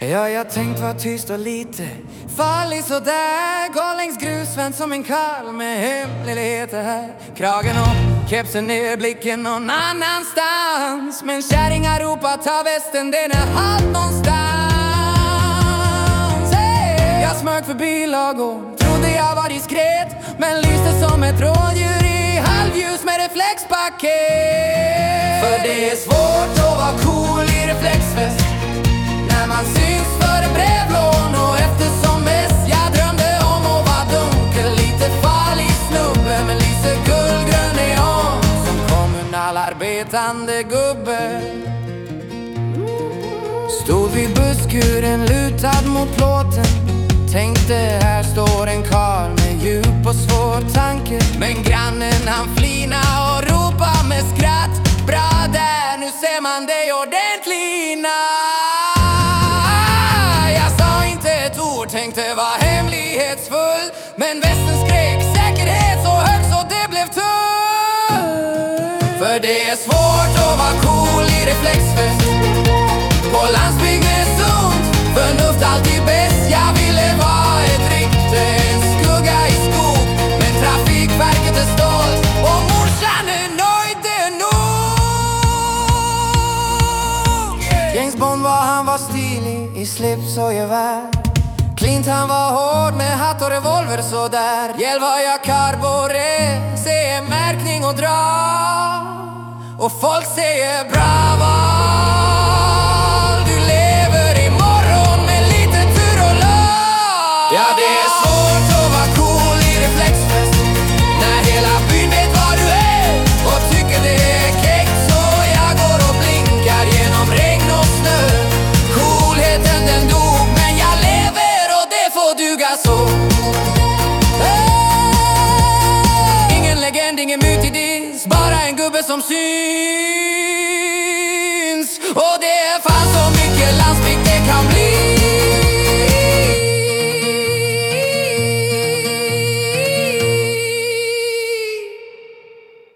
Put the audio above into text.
Ja, jag tänkt vara tyst och lite farlig sådär. Gå längs grusvänt som en karl med hemligheter här. Kragen upp, kepsen ner, blicken någon annanstans. Men kärringar ropar, ta västen, den är halt någonstans. Hey! Jag smög förbi lagom, trodde jag var diskret, men lyste som ett rådjur i halvljus med reflexpaket. För det är svårt att vara cool i reflexfest när man syns för en brevlån och eftersom jag drömde om att vara dunkel, lite farlig snubbe med lyser guldgrön neon som kommunalarbetande gubbe. Stod vid busskuren lutad mot plåten, tänkte här står en karl med djup och svår tanke. Men grannen han flina och ropa med skratt, bra där, nu ser man dig ordentligt. Tänkte var hemlighetsfull, men västen skrek säkerhet så högt så det blev tull. För det är svårt att vara cool i reflexfest på landsbygd med sunt förnuft alltid bäst. Jag ville vara ett rykte, en skugga i skog, men Trafikverket är stolt och morsan är nöjd, det är nog. James Bond han var stilig i slips och gevär. Clint han var hård med hatt och revolver sådär. Hjälp vad jag karboré, se märkning och dra. Och folk säger bravo, du lever imorgon med lite tur och lov. Ja, det är svårt att vara cool i reflexfest när hela byn vet var du är och tycker det är kekt, så jag går och blinkar genom regn och snö. Coolheten den dog, men jag lever och det får duga så. Ingen legend, ingen myt i diss, bara en gubbe som syns. Och det fanns så mycket landsbygd det kan bli.